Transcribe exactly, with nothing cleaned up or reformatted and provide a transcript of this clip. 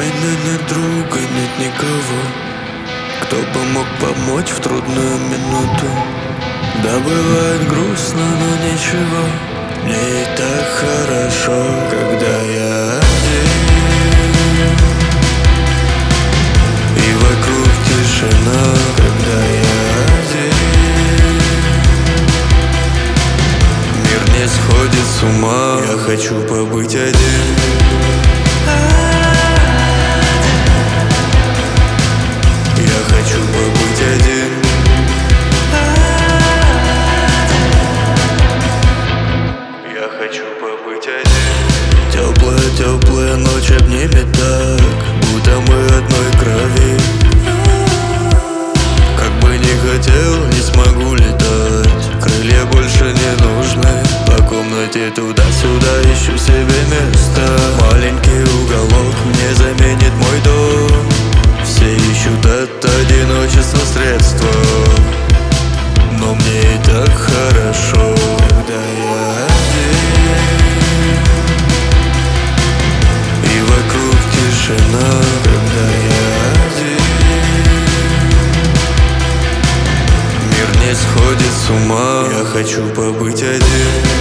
меня нет друга, нет никого, кто бы мог помочь в трудную минуту. Да, бывает грустно, но ничего, мне и так хорошо, когда я один, и вокруг тишина, когда я один. Мир не сходит с ума, я хочу побыть один. Я хочу побыть один. Я хочу побыть один. Теплая, теплая ночь обнимет так, будто мы одной крови. Как бы не хотел, не смогу летать, крылья больше не нужны. По комнате туда-сюда ищу себе место. Маленький уголок мне заменит мой дом. Все ищут от одиночества средства, но мне и так хорошо, когда я один, и вокруг тишина, когда я один. Мир не сходит с ума, я хочу побыть один.